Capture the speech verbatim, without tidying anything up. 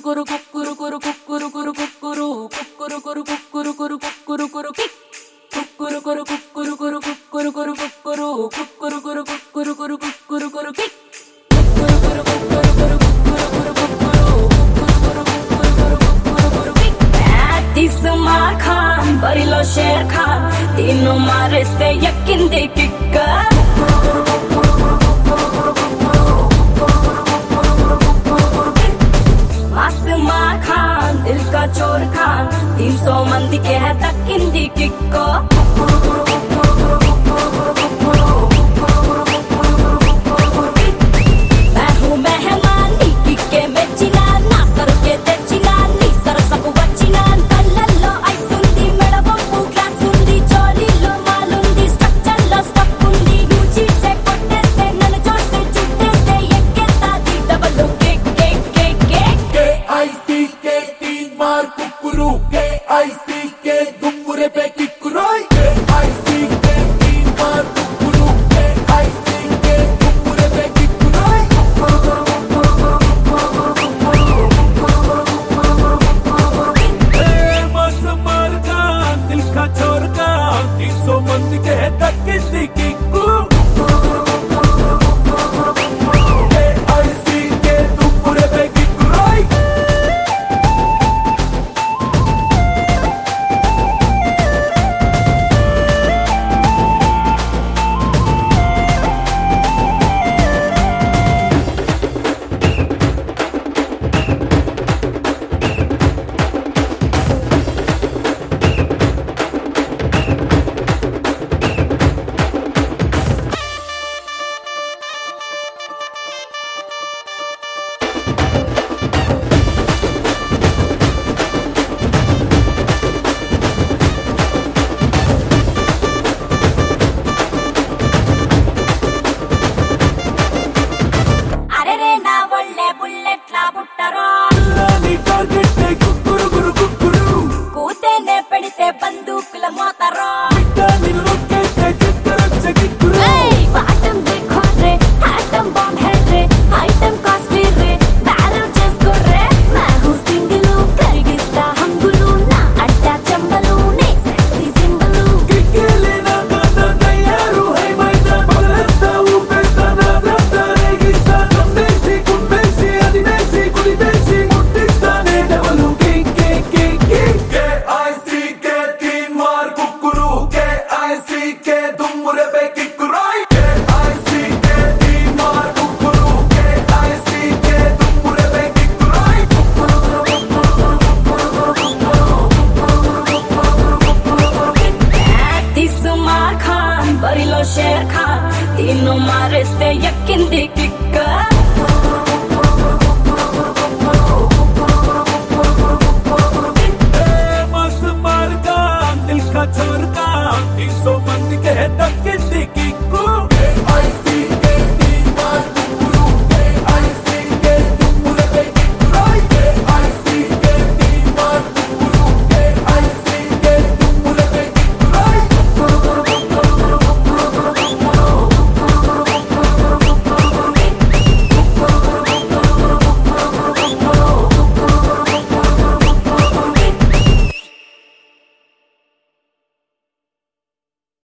కుక్కురు కుక్కురు కురు కుక్కురు కురు కుక్కురు కుక్కురు కురు కుక్కురు కురు కుక్కురు కురు కిక్ కుక్కురు కురు కుక్కురు కురు కుక్కురు కురు కుక్కురు కుక్కురు కురు కుక్కురు కురు కుక్కురు కురు కిక్ కుక్కురు కురు కుక్కురు కురు కుక్కురు కురు కుక్కురు కుక్కురు కురు కుక్కురు కురు కుక్కురు కురు కిక్ ఇస్మార్ ఖాన్ బరిలో షేర్ ఖాన్ तीनों మారేస్తే ఎక్కింది కిక్ आसमां खान दिल का चोर खान तीन सौ मंदी के है दक्किंदी किक्को मैं हूँ मेहमान नी किक्के में चिना ना सर के ते चिना नी सर सब वचिना तल्ललो आई सुंदी मेड़बंपु क्लास उंदी जोलीलो मालुंदी स्ट्रक्चर लो स्टफ उंदी यूजी से कोट्टेस्ते नन जोर से जुट्टेस्ते एक्केता दी double kick kick kick kick के आई सी के तीन मार कुकुरू के आई सी के दुम्बुरे पे किकुरोई के आई सी के तीन मार कुकुरू के आई सी के दुम्बुरे पे किकुरोई मसमार खान दिल का चोर खान तीन सौ मंदी के है दक्किंदी किक्कू के आई सी के दुम्बुरे पे किकुरोई అరే రే నా ఒళ్ళే బుల్లెట్లా బుట్టరో నీ టార్గెట్ కుక్కురు కురు కుక్కురు కూతేనే పెడితే బందూకుల మోతరో